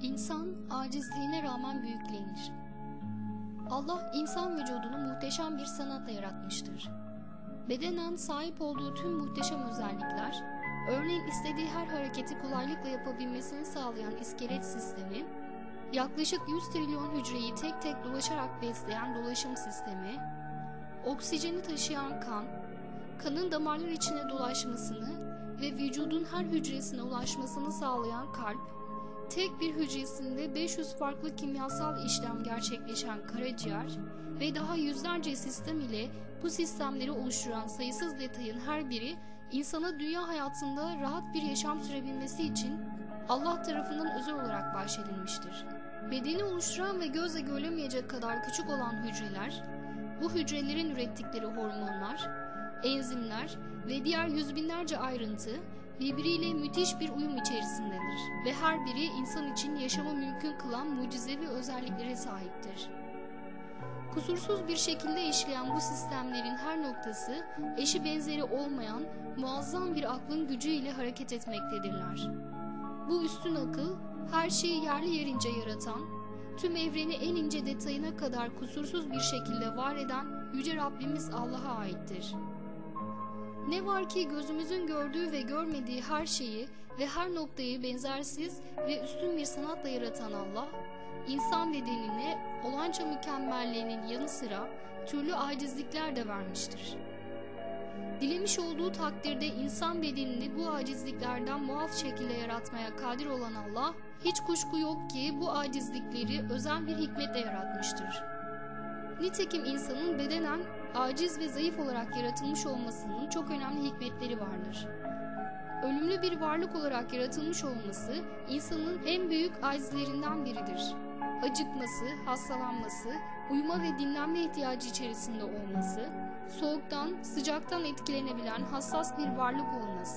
İnsan acizliğine rağmen büyüklenir. Allah insan vücudunu muhteşem bir sanatla yaratmıştır. Bedenen sahip olduğu tüm muhteşem özellikler, örneğin istediği her hareketi kolaylıkla yapabilmesini sağlayan iskelet sistemi, yaklaşık 100 trilyon hücreyi tek tek dolaşarak besleyen dolaşım sistemi, oksijeni taşıyan kan, kanın damarlar içine dolaşmasını ve vücudun her hücresine ulaşmasını sağlayan kalp, tek bir hücresinde 500 farklı kimyasal işlem gerçekleşen karaciğer ve daha yüzlerce sistem ile bu sistemleri oluşturan sayısız detayın her biri insana dünya hayatında rahat bir yaşam sürebilmesi için Allah tarafından özel olarak bahşedilmiştir. Bedeni oluşturan ve gözle görülemeyecek kadar küçük olan hücreler, bu hücrelerin ürettikleri hormonlar, enzimler ve diğer yüz binlerce ayrıntı birbiriyle müthiş bir uyum içerisindedir ve her biri insan için yaşamı mümkün kılan mucizevi özelliklere sahiptir. Kusursuz bir şekilde işleyen bu sistemlerin her noktası eşi benzeri olmayan muazzam bir aklın gücüyle hareket etmektedirler. Bu üstün akıl her şeyi yerli yerince yaratan, tüm evreni en ince detayına kadar kusursuz bir şekilde var eden Yüce Rabbimiz Allah'a aittir. Ne var ki gözümüzün gördüğü ve görmediği her şeyi ve her noktayı benzersiz ve üstün bir sanatla yaratan Allah, insan bedenine olanca mükemmelliğinin yanı sıra türlü acizlikler de vermiştir. Dilemiş olduğu takdirde insan bedenini bu acizliklerden muaf şekilde yaratmaya kadir olan Allah, hiç kuşku yok ki bu acizlikleri özel bir hikmetle yaratmıştır. Nitekim insanın bedenen aciz ve zayıf olarak yaratılmış olmasının çok önemli hikmetleri vardır. Ölümlü bir varlık olarak yaratılmış olması insanın en büyük acizlerinden biridir. Acıkması, hastalanması, uyuma ve dinlenme ihtiyacı içerisinde olması, soğuktan, sıcaktan etkilenebilen hassas bir varlık olması,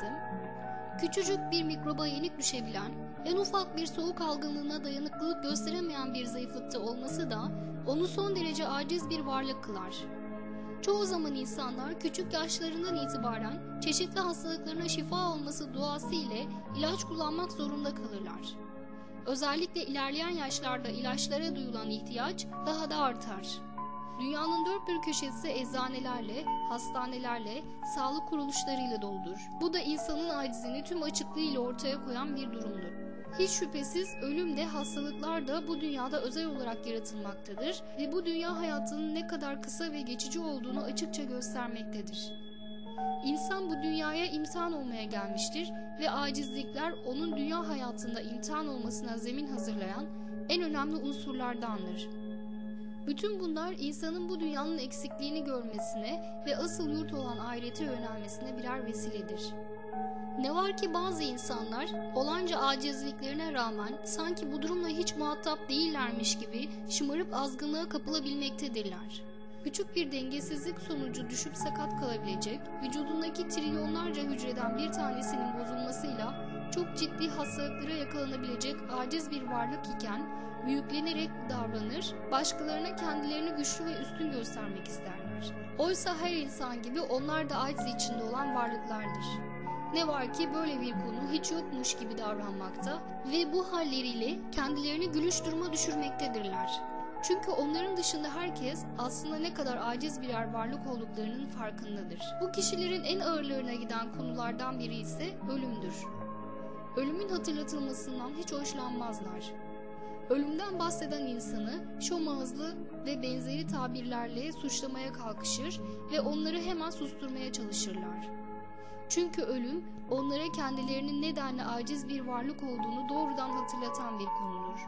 küçücük bir mikroba yenik düşebilen, en ufak bir soğuk algınlığına dayanıklılık gösteremeyen bir zayıflıkta olması da onu son derece aciz bir varlık kılar. Çoğu zaman insanlar küçük yaşlarından itibaren çeşitli hastalıklarına şifa olması duası ile ilaç kullanmak zorunda kalırlar. Özellikle ilerleyen yaşlarda ilaçlara duyulan ihtiyaç daha da artar. Dünyanın dört bir köşesi eczanelerle, hastanelerle, sağlık kuruluşlarıyla doludur. Bu da insanın acizini tüm açıklığıyla ortaya koyan bir durumdur. Hiç şüphesiz ölüm de hastalıklar da bu dünyada özel olarak yaratılmaktadır ve bu dünya hayatının ne kadar kısa ve geçici olduğunu açıkça göstermektedir. İnsan bu dünyaya imtihan olmaya gelmiştir ve acizlikler onun dünya hayatında imtihan olmasına zemin hazırlayan en önemli unsurlardandır. Bütün bunlar insanın bu dünyanın eksikliğini görmesine ve asıl yurt olan ahirete yönelmesine birer vesiledir. Ne var ki bazı insanlar olanca acizliklerine rağmen sanki bu durumla hiç muhatap değillermiş gibi şımarıp azgınlığa kapılabilmektedirler. Küçük bir dengesizlik sonucu düşüp sakat kalabilecek, vücudundaki trilyonlarca hücreden bir tanesinin bozulmasıyla çok ciddi hastalıklara yakalanabilecek aciz bir varlık iken büyüklenerek davranır, başkalarına kendilerini güçlü ve üstün göstermek isterler. Oysa her insan gibi onlar da aciz içinde olan varlıklardır. Ne var ki böyle bir konu hiç yokmuş gibi davranmakta ve bu halleriyle kendilerini gülüş duruma düşürmektedirler. Çünkü onların dışında herkes aslında ne kadar aciz birer varlık olduklarının farkındadır. Bu kişilerin en ağırlarına giden konulardan biri ise ölümdür. Ölümün hatırlatılmasından hiç hoşlanmazlar. Ölümden bahseden insanı şom ağızlı ve benzeri tabirlerle suçlamaya kalkışır ve onları hemen susturmaya çalışırlar. Çünkü ölüm onlara kendilerinin nedenle aciz bir varlık olduğunu doğrudan hatırlatan bir konudur.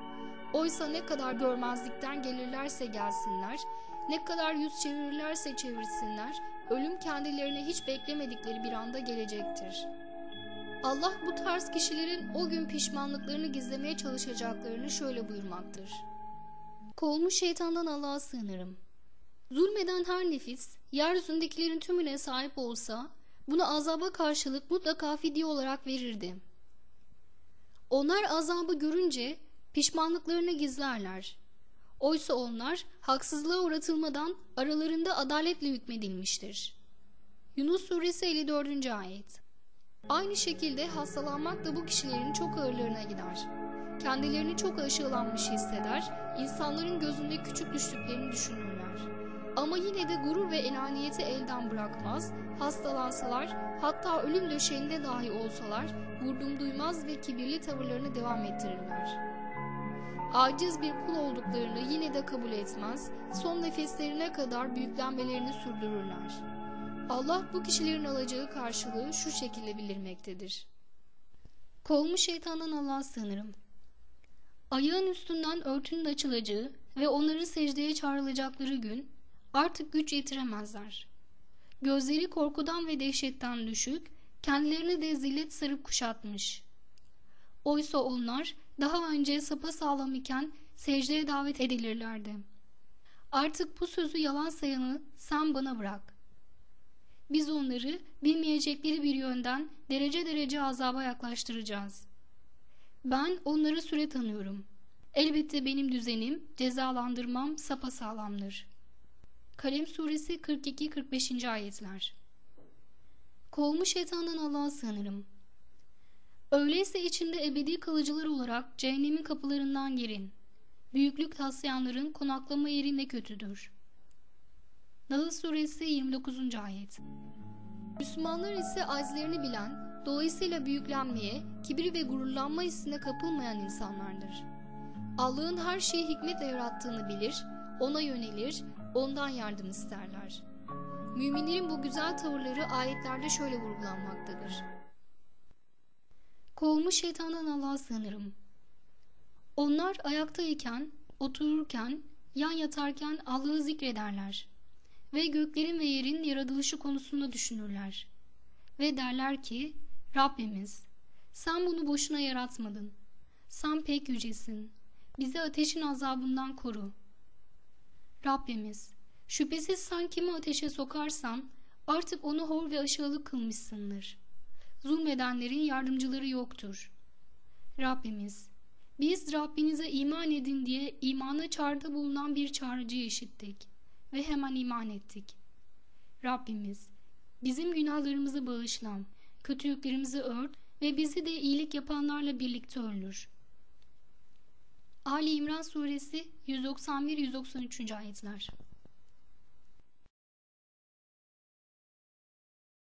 Oysa ne kadar görmezlikten gelirlerse gelsinler, ne kadar yüz çevirirlerse çevirsinler, ölüm kendilerine hiç beklemedikleri bir anda gelecektir. Allah bu tarz kişilerin o gün pişmanlıklarını gizlemeye çalışacaklarını şöyle buyurmaktır. Kovulmuş şeytandan Allah'a sığınırım. Zulmeden her nefis, yeryüzündekilerin tümüne sahip olsa, bunu azaba karşılık mutlaka fidye olarak verirdi. Onlar azabı görünce pişmanlıklarını gizlerler. Oysa onlar haksızlığa uğratılmadan aralarında adaletle hükmedilmiştir. Yunus Suresi 54. Ayet. Aynı şekilde hastalanmak da bu kişilerin çok ağırlarına gider. kendilerini çok aşağılanmış hisseder, insanların gözünde küçük düştüklerini düşünürler. Ama yine de gurur ve enaniyeti elden bırakmaz, hastalansalar, hatta ölüm döşeğinde dahi olsalar, vurdum duymaz ve kibirli tavırlarını devam ettirirler. Aciz bir kul olduklarını yine de kabul etmez, son nefeslerine kadar büyüklenmelerini sürdürürler. Allah bu kişilerin alacağı karşılığı şu şekilde bildirmektedir. Kovmuş şeytandan Allah'a sığınırım. Ayağın üstünden örtünün açılacağı ve onların secdeye çağrılacakları gün artık güç yetiremezler. Gözleri korkudan ve dehşetten düşük, kendilerini de zillet sarıp kuşatmış. Oysa onlar daha önce sapasağlam iken secdeye davet edilirlerdi. Artık bu sözü yalan sayanı sen bana bırak. Biz onları bilmeyecekleri bir yönden derece derece azaba yaklaştıracağız. Ben onları süre tanıyorum. Elbette benim düzenim, cezalandırmam sapasağlamdır. Kalem suresi 42-45. ayetler. Kovmuş şeytandan Allah'a sığınırım. Öyleyse içinde ebedi kalıcılar olarak cehennemin kapılarından girin. Büyüklük taslayanların konaklama yeri ne kötüdür. Nahl suresi 29. ayet. Müslümanlar ise acizlerini bilen, dolayısıyla büyüklenmeye, kibir ve gururlanma hissine kapılmayan insanlardır. Allah'ın her şeyi hikmetle yarattığını bilir, ona yönelir, ondan yardım isterler. Müminlerin bu güzel tavırları ayetlerde şöyle vurgulanmaktadır. Kovmuş şeytandan Allah'a sığınırım. Onlar ayaktayken, otururken, yan yatarken Allah'ı zikrederler ve göklerin ve yerin yaratılışı konusunda düşünürler. Ve derler ki, Rabbimiz, sen bunu boşuna yaratmadın. Sen pek yücesin. Bizi ateşin azabından koru. Rabbimiz, şüphesiz sen kimi ateşe sokarsan artık onu hor ve aşağılık kılmışsındır. Zulmedenlerin yardımcıları yoktur. Rabbimiz, biz Rabbinize iman edin diye imana çağrıda bulunan bir çağrıcıyı işittik ve hemen iman ettik. Rabbimiz, bizim günahlarımızı bağışla, kötülüklerimizi ört ve bizi de iyilik yapanlarla birlikte öldür. Ali İmran suresi 191-193. ayetler.